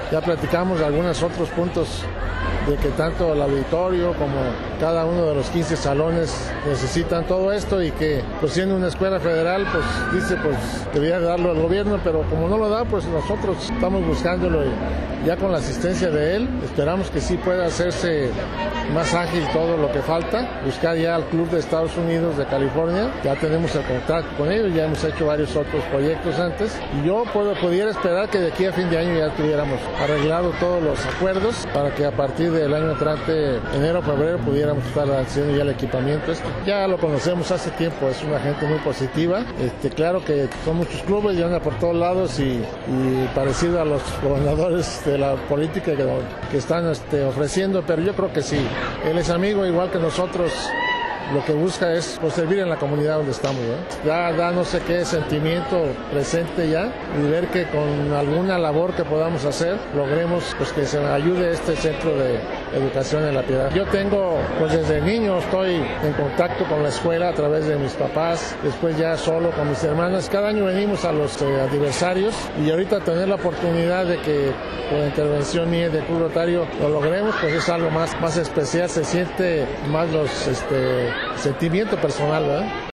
Ya platicamos de algunos otros puntos de que tanto el auditorio como cada uno de los 15 salones necesitan todo esto y que pues siendo una escuela federal pues dice pues debería darlo al gobierno, pero como no lo da pues nosotros estamos buscándolo y ya con la asistencia de él esperamos que sí pueda hacerse más ágil todo lo que falta, buscar ya al Club de Estados Unidos de California, ya tenemos el contacto con ellos, ya hemos hecho varios otros proyectos antes y yo pudiera esperar que de aquí a fin de año ya tuviéramos arreglado todos los acuerdos para que a partir del año entrante, enero o febrero, pudiéramos estar haciendo ya el equipamiento. Ya lo conocemos hace tiempo, es una gente muy positiva, claro que son muchos clubes y anda por todos lados y parecido a los gobernadores de la política que están ofreciendo, pero yo creo que sí. Él es amigo igual que nosotros, lo que busca es pues, servir en la comunidad donde estamos, ¿no? Da no sé qué sentimiento presente ya y ver que con alguna labor que podamos hacer logremos pues que se ayude este centro de educación en La Piedad. Yo tengo, pues desde niño estoy en contacto con la escuela a través de mis papás, después ya solo con mis hermanas. Cada año venimos a los aniversarios y ahorita tener la oportunidad de que con la intervención mía de Club Rotario lo logremos, pues es algo más especial, se siente más los sentimiento personal, ¿verdad?